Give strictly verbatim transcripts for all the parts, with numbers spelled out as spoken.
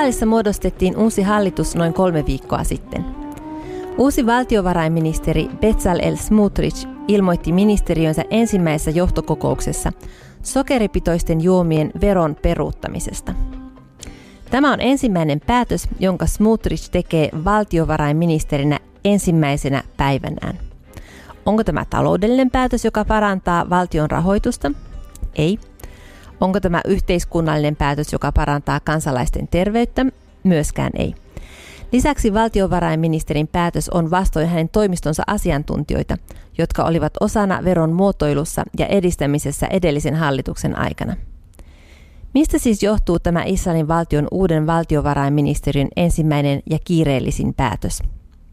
Israelissa muodostettiin uusi hallitus noin kolme viikkoa sitten. Uusi valtiovarainministeri Bezalel Smotrich ilmoitti ministeriönsä ensimmäisessä johtokokouksessa sokeripitoisten juomien veron peruuttamisesta. Tämä on ensimmäinen päätös, jonka Smotrich tekee valtiovarainministerinä ensimmäisenä päivänään. Onko tämä taloudellinen päätös, joka parantaa valtion rahoitusta? Ei. Onko tämä yhteiskunnallinen päätös, joka parantaa kansalaisten terveyttä? Myöskään ei. Lisäksi valtiovarainministerin päätös on vastoin hänen toimistonsa asiantuntijoita, jotka olivat osana veron muotoilussa ja edistämisessä edellisen hallituksen aikana. Mistä siis johtuu tämä Israelin valtion uuden valtiovarainministeriön ensimmäinen ja kiireellisin päätös?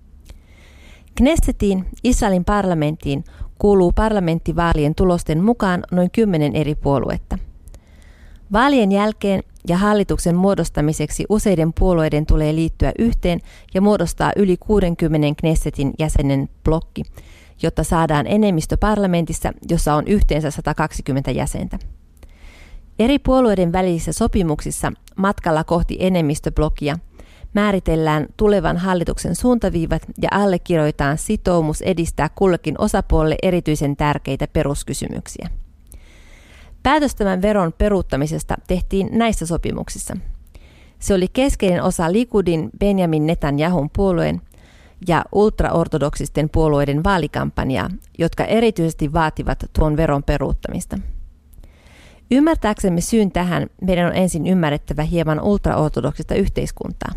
Knessetiin, Israelin parlamenttiin, kuuluu parlamenttivaalien tulosten mukaan noin kymmenen eri puoluetta. Vaalien jälkeen ja hallituksen muodostamiseksi useiden puolueiden tulee liittyä yhteen ja muodostaa yli kuudenkymmenen Knessetin jäsenen blokki, jotta saadaan enemmistö parlamentissa, jossa on yhteensä sata kaksikymmentä jäsentä. Eri puolueiden välisissä sopimuksissa matkalla kohti enemmistöblokkia määritellään tulevan hallituksen suuntaviivat ja allekirjoitetaan sitoumus edistää kullekin osapuolelle erityisen tärkeitä peruskysymyksiä. Päätös tämän veron peruuttamisesta tehtiin näissä sopimuksissa. Se oli keskeinen osa Likudin, Benjamin Netanyahun puolueen ja ultraortodoksisten puolueiden vaalikampanjaa, jotka erityisesti vaativat tuon veron peruuttamista. Ymmärtääksemme syyn tähän, meidän on ensin ymmärrettävä hieman ultraortodoksista yhteiskuntaa.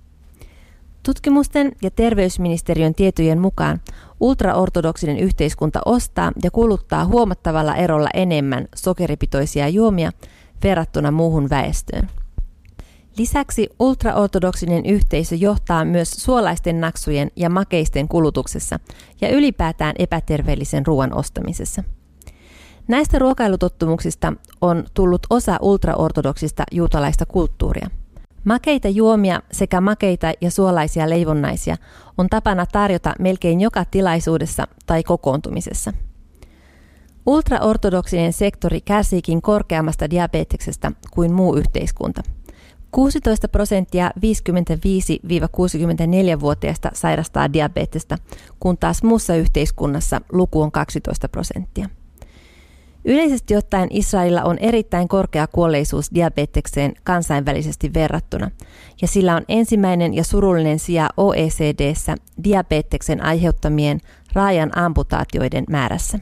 Tutkimusten ja terveysministeriön tietojen mukaan ultraortodoksinen yhteiskunta ostaa ja kuluttaa huomattavalla erolla enemmän sokeripitoisia juomia verrattuna muuhun väestöön. Lisäksi ultraortodoksinen yhteisö johtaa myös suolaisten naksujen ja makeisten kulutuksessa ja ylipäätään epäterveellisen ruoan ostamisessa. Näistä ruokailutottumuksista on tullut osa ultraortodoksista juutalaista kulttuuria. Makeita juomia sekä makeita ja suolaisia leivonnaisia on tapana tarjota melkein joka tilaisuudessa tai kokoontumisessa. Ultraortodoksinen sektori kärsiikin korkeammasta diabeteksestä kuin muu yhteiskunta. kuusitoista prosenttia viisikymmentäviisi–kuusikymmentäneljä-vuotiaista sairastaa diabetesta, kun taas muussa yhteiskunnassa luku on kaksitoista prosenttia. Yleisesti ottaen Israelilla on erittäin korkea kuolleisuus diabetekseen kansainvälisesti verrattuna, ja sillä on ensimmäinen ja surullinen sija O E C D:ssä diabeteksen aiheuttamien raajan amputaatioiden määrässä.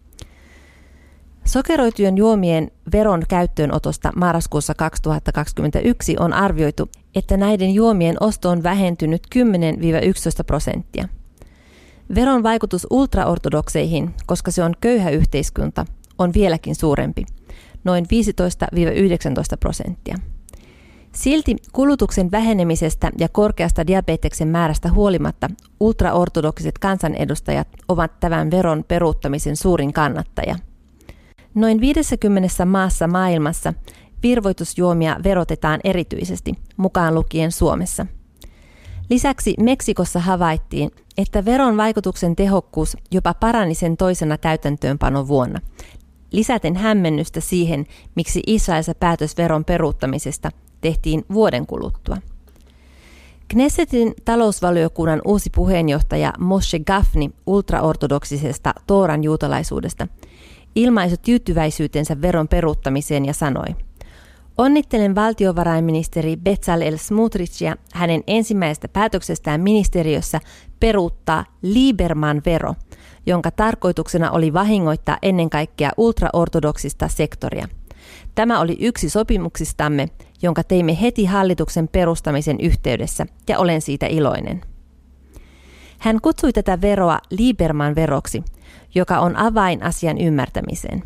Sokeroitujen juomien veron käyttöönotosta marraskuussa kaksituhattakaksikymmentäyksi on arvioitu, että näiden juomien osto on vähentynyt kymmenen–yksitoista prosenttia. Veron vaikutus ultraortodokseihin, koska se on köyhä yhteiskunta, on vieläkin suurempi, noin viisitoista–yhdeksäntoista prosenttia. Silti kulutuksen vähenemisestä ja korkeasta diabeteksen määrästä huolimatta ultraortodoksiset kansanedustajat ovat tämän veron peruuttamisen suurin kannattaja. Noin viidessäkymmenessä maassa maailmassa virvoitusjuomia verotetaan erityisesti, mukaan lukien Suomessa. Lisäksi Meksikossa havaittiin, että veron vaikutuksen tehokkuus jopa parani sen toisena täytäntöönpanon vuonna, lisäten hämmennystä siihen, miksi Israelissa päätös veron peruuttamisesta tehtiin vuoden kuluttua. Knessetin talousvaliokunnan uusi puheenjohtaja Moshe Gafni ultraortodoksisesta Tooran juutalaisuudesta ilmaisi tyytyväisyytensä veron peruuttamiseen ja sanoi: "Onnittelen valtiovarainministeri Bezalel Smotrichia hänen ensimmäisestä päätöksestään ministeriössä peruuttaa Lieberman-vero, jonka tarkoituksena oli vahingoittaa ennen kaikkea ultraortodoksista sektoria. Tämä oli yksi sopimuksistamme, jonka teimme heti hallituksen perustamisen yhteydessä, ja olen siitä iloinen." Hän kutsui tätä veroa Lieberman-veroksi, joka on avain asian ymmärtämiseen.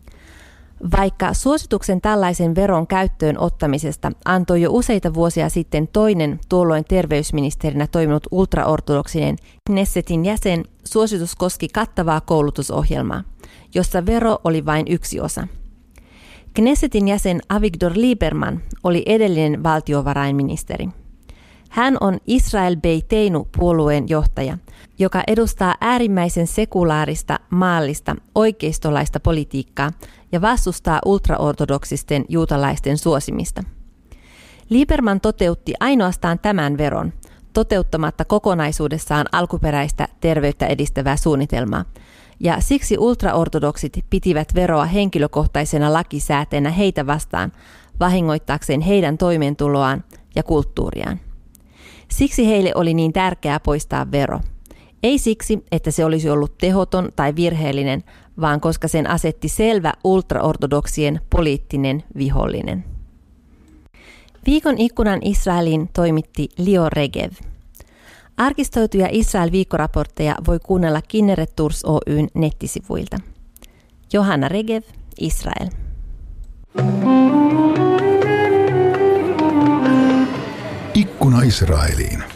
Vaikka suosituksen tällaisen veron käyttöön ottamisesta antoi jo useita vuosia sitten toinen tuolloin terveysministerinä toiminut ultraortodoksinen Knessetin jäsen, suositus koski kattavaa koulutusohjelmaa, jossa vero oli vain yksi osa. Knessetin jäsen Avigdor Lieberman oli edellinen valtiovarainministeri. Hän on Israel Beiteinu-puolueen johtaja, joka edustaa äärimmäisen sekulaarista, maallista, oikeistolaista politiikkaa ja vastustaa ultraortodoksisten juutalaisten suosimista. Lieberman toteutti ainoastaan tämän veron, toteuttamatta kokonaisuudessaan alkuperäistä terveyttä edistävää suunnitelmaa, ja siksi ultraortodoksit pitivät veroa henkilökohtaisena lakisääteenä heitä vastaan, vahingoittaakseen heidän toimeentuloaan ja kulttuuriaan. Siksi heille oli niin tärkeää poistaa vero. Ei siksi, että se olisi ollut tehoton tai virheellinen, vaan koska sen asetti selvä ultraortodoksien poliittinen vihollinen. Viikon ikkunan Israeliin toimitti Lior Regev. Arkistoituja Israel-viikkoraportteja voi kuunnella Kinneret Tours Oy:n nettisivuilta. Johanna Regev, Israel. Ikkuna Israeliin.